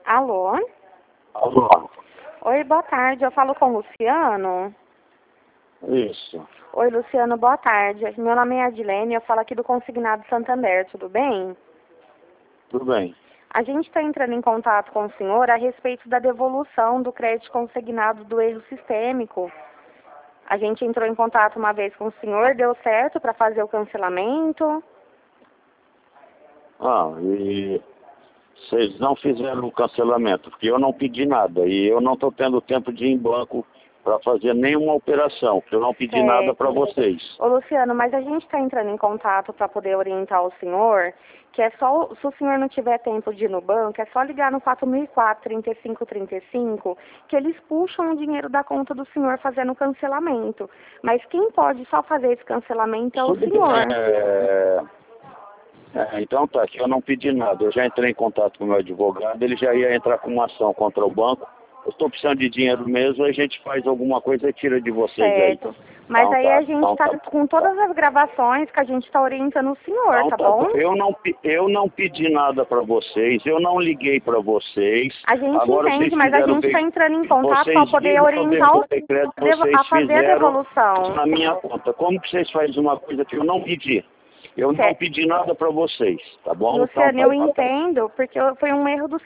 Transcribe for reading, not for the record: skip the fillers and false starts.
Alô? Alô? Oi, boa tarde. Eu falo com o Luciano? Isso. Oi, Luciano, boa tarde. Meu nome é Adilene, eu falo aqui do Consignado Santander, tudo bem? Tudo bem. A gente está entrando em contato com o senhor a respeito da devolução do crédito consignado do erro sistêmico. A gente entrou em contato uma vez com o senhor, deu certo para fazer o cancelamento? E vocês não fizeram o cancelamento, porque eu não pedi nada. E eu não estou tendo tempo de ir em banco para fazer nenhuma operação, porque eu não pedi nada para vocês. Ô, Luciano, mas a gente está entrando em contato para poder orientar o senhor, que é só, se o senhor não tiver tempo de ir no banco, é só ligar no 4004-3535, que eles puxam o dinheiro da conta do senhor fazendo o cancelamento. Mas quem pode só fazer esse cancelamento é o senhor. Então tá, que eu não pedi nada. Eu já entrei em contato com o meu advogado, ele já ia entrar com uma ação contra o banco. Eu estou precisando de dinheiro mesmo, a gente faz alguma coisa e tira de vocês certo. aí. Mas então, aí tá, a gente então, está com todas as gravações que a gente está orientando o senhor, então, tá bom? Eu não pedi nada para vocês, eu não liguei para vocês. A gente Agora, entende, vocês mas a fizeram gente está entrando em contato para vocês poder viram orientar o decreto, a vocês fazer a fizeram devolução. na minha conta. Como que vocês fazem uma coisa que eu não pedi? Eu não pedi nada para vocês, tá bom? Luciano, Então, eu entendo, porque foi um erro do